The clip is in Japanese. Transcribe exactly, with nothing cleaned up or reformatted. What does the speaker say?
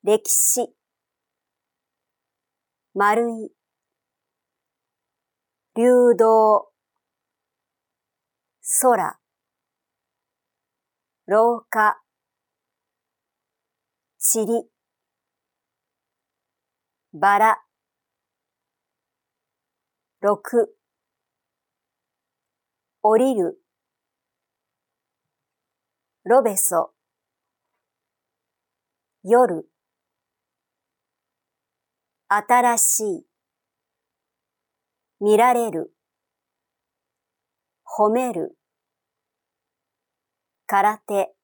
歴史、丸い、流動、空、廊下、塵、バラ、六、降りる、ロベソ、夜、新しい、見られる、褒める、空手、